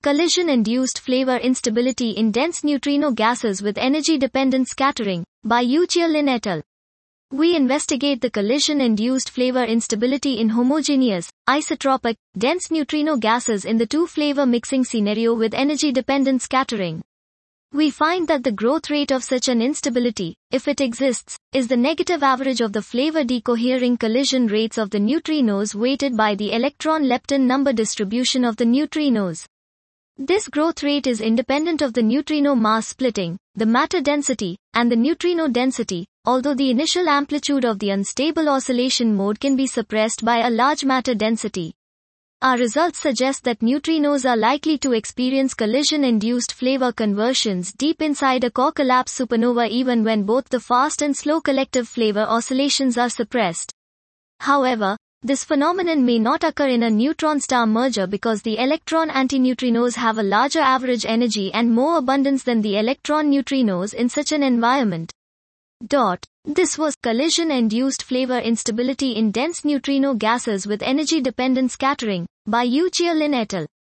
Collision-Induced Flavor Instability in Dense Neutrino Gases with Energy-Dependent Scattering, by Yu-Chia Lin et al. We investigate the collision-induced flavor instability in homogeneous, isotropic, dense neutrino gases in the two-flavor mixing scenario with energy-dependent scattering. We find that the growth rate of such an instability, if it exists, is the negative average of the flavor decohering collision rates of the neutrinos weighted by the electron-lepton number distribution of the neutrinos. This growth rate is independent of the neutrino mass splitting, the matter density, and the neutrino density, although the initial amplitude of the unstable oscillation mode can be suppressed by a large matter density. Our results suggest that neutrinos are likely to experience collision-induced flavor conversions deep inside a core collapse supernova even when both the fast and slow collective flavor oscillations are suppressed. However, this phenomenon may not occur in a neutron-star merger because the electron antineutrinos have a larger average energy and more abundance than the electron neutrinos in such an environment. This was Collision-Induced Flavor Instability in Dense Neutrino Gases with Energy-Dependent Scattering, by Yu-Chia Lin et al.